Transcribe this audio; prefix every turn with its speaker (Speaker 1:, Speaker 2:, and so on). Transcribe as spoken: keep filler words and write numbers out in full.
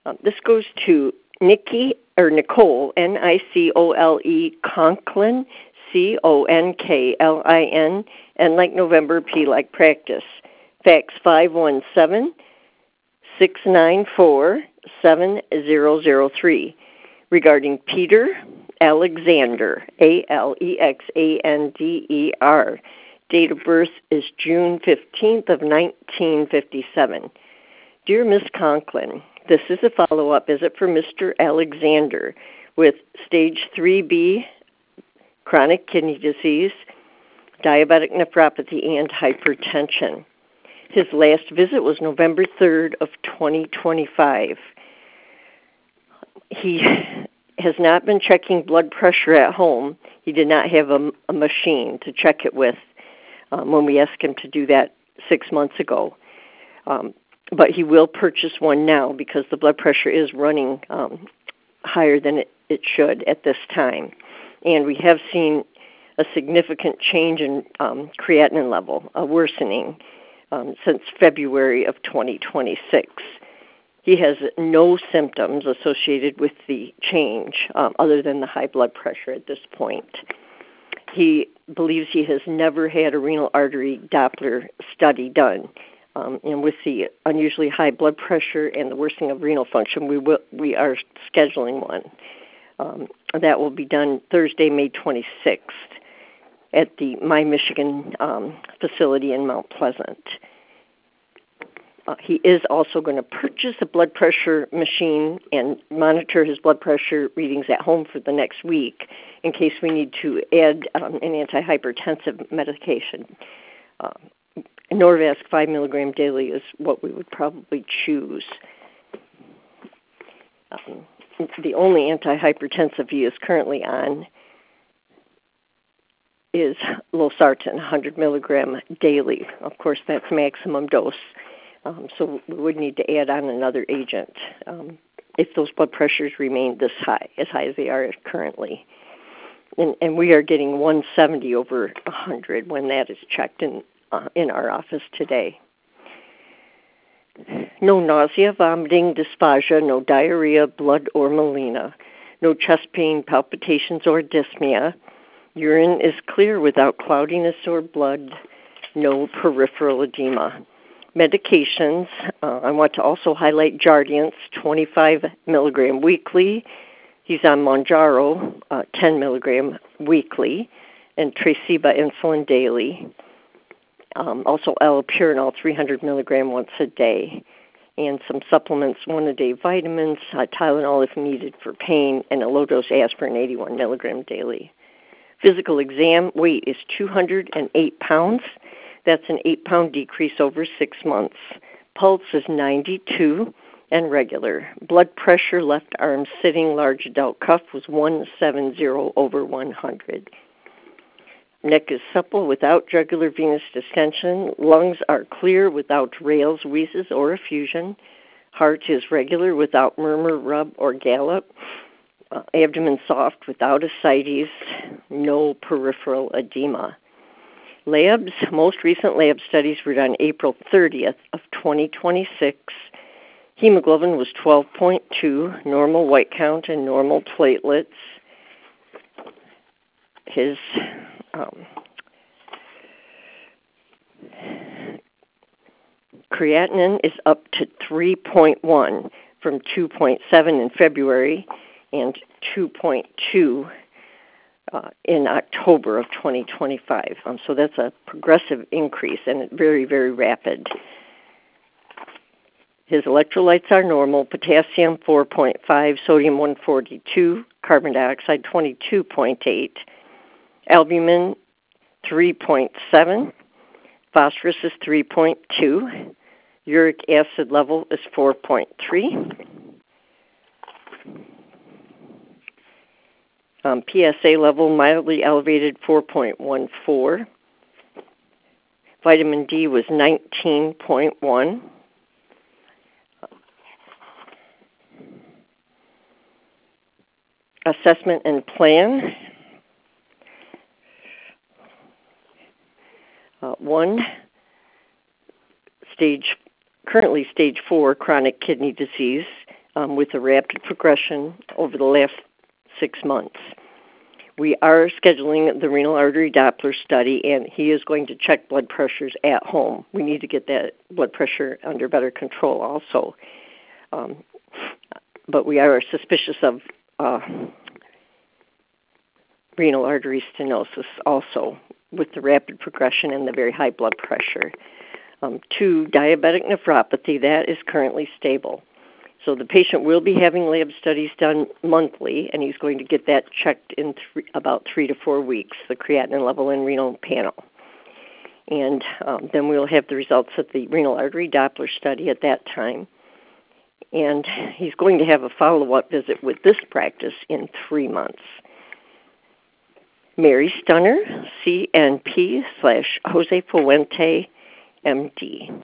Speaker 1: Um, this goes to Nikki, or Nicole, N I C O L E, Conklin, C O N K L I N, and like November, P like practice. Fax five one seven, six nine four, seven zero zero three regarding Peter Alexander, A L E X A N D E R. Date of birth is June fifteenth of nineteen fifty-seven. Dear Miss Conklin, this is a follow-up visit for Mister Alexander with stage three B chronic kidney disease, diabetic nephropathy, and hypertension. His last visit was November third of twenty twenty-five. He has not been checking blood pressure at home. He did not have a, a machine to check it with um, when we asked him to do that six months ago. Um, but he will purchase one now because the blood pressure is running um, higher than it, it should at this time. And we have seen a significant change in um, creatinine level, a worsening um, since February of twenty twenty-six. He has no symptoms associated with the change um, other than the high blood pressure at this point. He believes he has never had a renal artery Doppler study done. Um, and with the unusually high blood pressure and the worsening of renal function, we will, we are scheduling one. Um, that will be done Thursday, May twenty-sixth at the My Michigan um, facility in Mount Pleasant. Uh, he is also going to purchase a blood pressure machine and monitor his blood pressure readings at home for the next week in case we need to add um, an antihypertensive medication. Uh, Norvasc five milligram daily is what we would probably choose. Um, the only antihypertensive he is currently on is losartan, one hundred milligram daily. Of course, that's maximum dose. Um, so we would need to add on another agent um, if those blood pressures remain this high, as high as they are currently. And, and we are getting one seventy over one hundred when that is checked in, uh, in our office today. No nausea, vomiting, dysphagia, no diarrhea, blood or melena, no chest pain, palpitations, or dyspnea. Urine is clear without cloudiness or blood, no peripheral edema. Medications, uh, I want to also highlight Jardiance, twenty-five milligram weekly. He's on Mounjaro, uh, ten milligram weekly, and Tresiba insulin daily. Um, also allopurinol, three hundred milligram once a day, and some supplements, one-a-day vitamins, uh, Tylenol if needed for pain, and a low-dose aspirin, eighty-one milligram daily. Physical exam, weight is two hundred eight pounds. That's an eight-pound decrease over six months. Pulse is ninety-two and regular. Blood pressure, left arm sitting, large adult cuff was one seventy over one hundred. Neck is supple without jugular venous distension. Lungs are clear without rales, wheezes, or effusion. Heart is regular without murmur, rub, or gallop. Uh, abdomen soft without ascites. No peripheral edema. Labs, most recent lab studies were done April thirtieth of twenty twenty-six. Hemoglobin was twelve point two, normal white count and normal platelets. His um, creatinine is up to three point one from two point seven in February and two point two Uh, in October of twenty twenty-five. Um, so that's a progressive increase and very, very rapid. His electrolytes are normal, potassium four point five, sodium one forty-two, carbon dioxide twenty-two point eight, albumin three point seven, phosphorus is three point two, uric acid level is four point three. Um, P S A level mildly elevated four point one four. Vitamin D was nineteen point one. Assessment and plan. Uh, one, stage, currently stage four chronic kidney disease. um, with a rapid progression over the last six months. We are scheduling the renal artery Doppler study, and he is going to check blood pressures at home. We need to get that blood pressure under better control also. Um, but we are suspicious of uh, renal artery stenosis also with the rapid progression and the very high blood pressure. Um, two, diabetic nephropathy, that is currently stable. So the patient will be having lab studies done monthly, and he's going to get that checked in th- about three to four weeks, the creatinine level and renal panel. And um, then we'll have the results of the renal artery Doppler study at that time. And he's going to have a follow-up visit with this practice in three months. Mary Stunner, C N P slash Jose Fuente, M D.